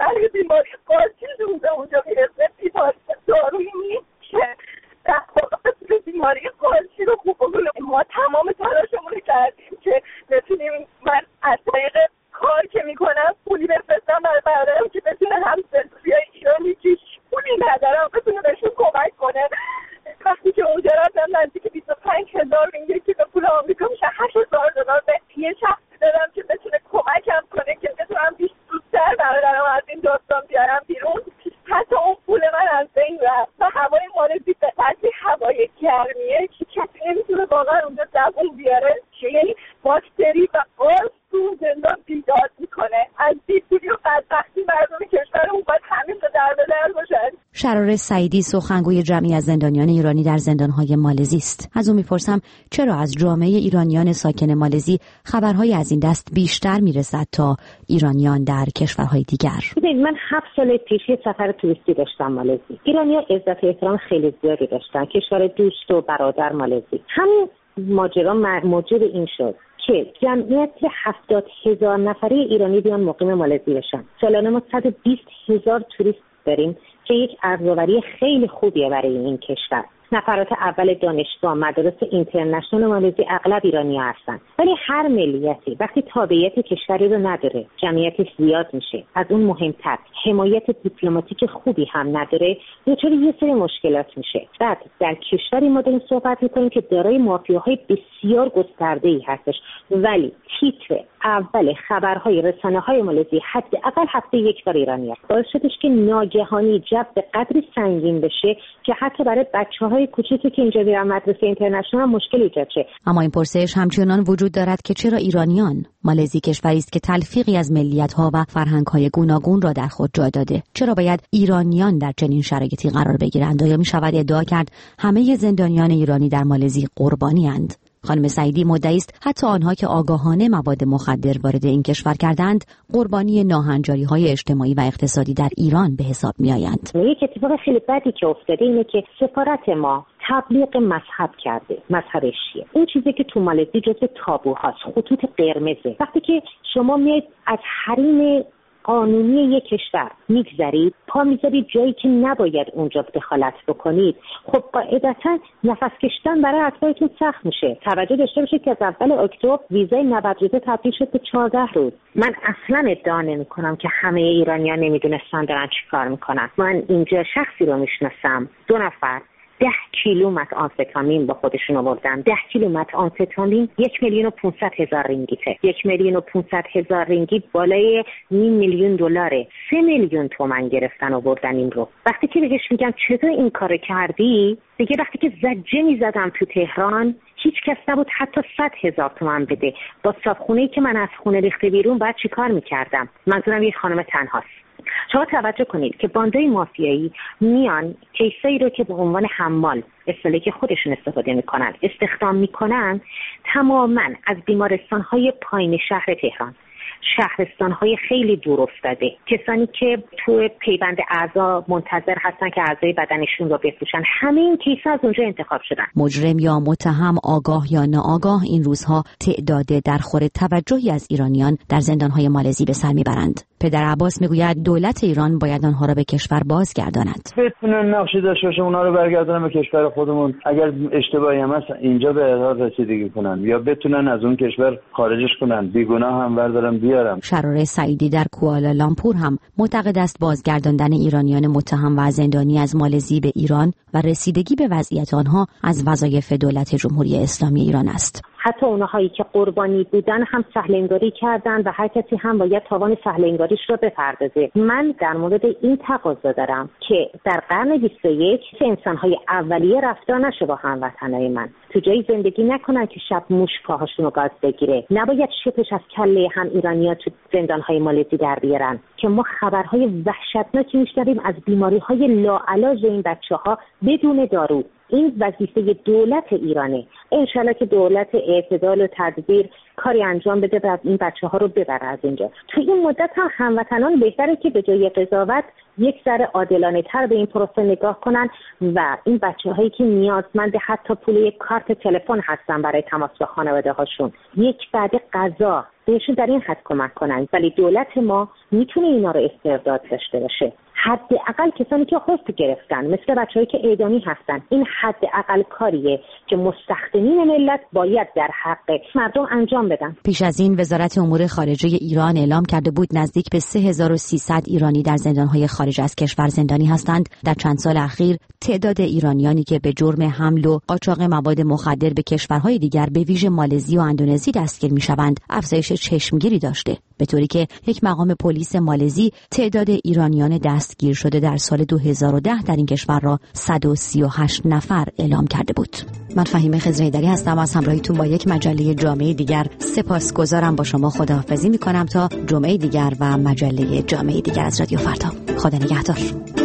برای بیماری قارچی اونجا میرسه. بیماری دارویی نیست که در واقع بیماری قارچی رو خوب بکنه. ما تمام تلاشمون رو کردیم که بتونیم، من از طریق کار که میکنم پولی بفرستم برای برادرم که بتونه همسفری ایرانی که پولی ندارم بتونه بهشون کمک کنه. وقتی که اونجا رفتم نزدیک 25,000 رینگیت که به پول آمریکا میشه $8,000 به یه شخص دادم که بتونه کمکم کنه که بتونم زودتر برادرم از این داستان بیارم بیرون. حتی اون پول من از بین رفت و هوای مالزی به قدری هوای گرمیه که کسی نمیتونه واقعا اونجا دووم بیاره که یعنی باکتری و قارچ تو زندان بیداد میکنه. از بیپولی و بدبختی مردم کشورمون باید همیشه در به در باشن. شرار سعیدی سخنگوی جمعی از زندانیان ایرانی در زندانهای مالزی است. از او میپرسم چرا از جامعه ایرانیان ساکن مالزی خبرهای از این دست بیشتر میرسد تا ایرانیان در کشورهای دیگر؟ ببینید، من 7 سال پیش یه سفر توریستی داشتم مالزی. ایرانی‌ها عزت و احترام خیلی زیادی داشتن. کشور دوست و برادر مالزی. همین ماجرا موجب این شد که جمعیت 70,000 نفره ایرانی بیان مقیم مالزی بشن. سالانه ما 120,000 توریست داریم که یک ارزآوری خیلی خوبیه برای این کشور. نفرات اول دانشگاه، مدارس اینترنشنال مالزی اغلب ایرانی هستن. ولی هر ملیتی وقتی تابعیت کشوری رو نداره، جمعیتش زیاد میشه. از اون مهمتر حمایت دیپلماتیک خوبی هم نداره، دچار یه سری مشکلات میشه. بعد در کشوری ما داریم صحبت میکنیم که دارای مافیاهای بسیار گسترده‌ای هستش، ولی تیتر اول خبرهای رسانه‌های مالزی حداقل هفته یک بار ایرانی است. باعث شدش که ناگهانی جو به قدری سنگین بشه که حتی برای بچه‌های کوچیکی که اینجا میرن مدرسه اینترنشنال مشکل ایجاد شه. اما این پرسش همچنان وجود دارد که چرا ایرانیان؟ مالزی کشوری است که تلفیقی از ملیت‌ها و فرهنگ‌های گوناگون را در خود جا داده. چرا باید ایرانیان در چنین شرایطی قرار بگیرند؟ آیا می‌شود ادعا کرد همه زندانیان ایرانی در مالزی قربانی‌اند؟ خانم سعیدی مدعی است حتی آنها که آگاهانه مواد مخدر وارد این کشور کردند قربانی ناهنجاری‌های اجتماعی و اقتصادی در ایران به حساب می‌آیند. یک اتفاق خیلی بدی که افتاده اینه که سفارت ما تبلیغ مذهب کرده، مذهب شیعه. این چیزی که تو مالزی جزو تابوهاست، خطوط قرمزه. وقتی که شما میاید از حریم قانونی یک کشور میگذرید، پا میذارید جایی که نباید اونجا دخالت بکنید، خب قاعدتا نفس کشیدن برای اتباعتون سخت میشه. توجه داشته باشید که از اول اکتبر ویزای 90 روزه تبدیل شد به 14 روز. من اصلا ادعا نمیکنم که همه ایرانیان نمیدونستن دارن چیکار میکنن. من اینجا شخصی رو میشناسم، 2 نفر 10 کیلو متآمفتامین با خودشون آوردن. 10 کیلو متآمفتامین 1,500,000 رینگیته. 1,500,000 رینگیت بالای $500,000. 3 میلیون تومان گرفتن آوردن این رو. وقتی که بهش میگم چطور این کارو کردی، دیگه وقتی که زجه میزدم تو تهران هیچ کس نبود حتی 100,000 تومان بده. با صابخونه‌ای که من از خونه ریخته بیرون بعد چیکار میکردم؟ منظورم یک خانم تنهاست. شما توجه کنید که باندهای مافیایی میان کیسایی رو که به عنوان حمال، اصطلاحی که خودشون استفاده میکنن، استخدام میکنن، تماما از بیمارستان‌های پایین شهر تهران، شهرستان‌های خیلی دور افتاده، کسانی که تو پیوند اعضا منتظر هستن که اعضای بدنشون رو بفروشن، همه این کیس‌ها از اونجا انتخاب شدن. مجرم یا متهم، آگاه یا ناآگاه، این روزها تعداد درخور توجهی از ایرانیان در زندان‌های مالزی به سر میبرند. پدر عباس میگوید دولت ایران باید آنها را به کشور بازگرداند. بتونن نقشی داشته باشه اونا رو برگردونن به کشور خودمون. اگر اشتباهی هم هست اینجا به اعدام رسیدگی کنن یا بتونن از اون کشور خارجش کنن، بیگناه هم بردارن بیارن. شرار سعیدی در کوالالامپور هم معتقد است بازگرداندن ایرانیان متهم و زندانی از مالزی به ایران و رسیدگی به وضعیت آنها از وظایف دولت جمهوری اسلامی ایران است. حتی اونهایی که قربانی بودن هم سهل‌انگاری کردن و هر کسی هم باید تاوان سهل‌انگاریش رو بپردازه. من در مورد این تقاضا دارم که در قرن 21 انسان‌های اولیه رفتار نشه با هموطنای من. تو جایی زندگی نکنن که شب موش پاهاشون رو گاز بگیره. نباید شپش از کله هم ایرانی‌ها تو زندان‌های مالزی در بیارن که ما خبرهای وحشتناکی میشنویم از بیماری‌های لاعلاج این بچه‌ها بدون دارو. این وظیفه دولت ایرانه. انشالله که دولت اعتدال و تدبیر کاری انجام بده و این بچه‌ها رو ببره از اینجا. تو این مدت هم هموطنان بهتره که به جای قضاوت یک ذره عادلانه تر به این پروسه نگاه کنن و این بچه‌هایی که نیازمند حتی پول یک کارت تلفن هستن برای تماس با خانواده هاشون، یک وعده غذا بهشون در این حد کمک کنن. ولی دولت ما میتونه اینا رو استرداد داشته باشه. حداقل کسانی که حقوق گرفتن مثل بچه‌هایی که اعدامی هستن، این حداقل کاریه که مستخدمین ملت باید در حق مردم انجام بدن. پیش از این وزارت امور خارجه ایران اعلام کرده بود نزدیک به 3300 ایرانی در زندان‌های خارج از کشور زندانی هستند. در چند سال اخیر تعداد ایرانیانی که به جرم حمل و قاچاق مواد مخدر به کشورهای دیگر به ویژه مالزی و اندونزی دستگیر می‌شوند افزایش چشمگیری داشته، به طوری که یک مقام پلیس مالزی تعداد ایرانیان دستگیر شده در سال 2010 در این کشور را 138 نفر اعلام کرده بود. من فهیمه خضرحیدری هستم. از همراهیتون با یک مجله جامعه دیگر سپاسگزارم. با شما خداحافظی می‌کنم تا جمعه دیگر و مجله جامعه دیگر از رادیو فردا. خدا نگهدار.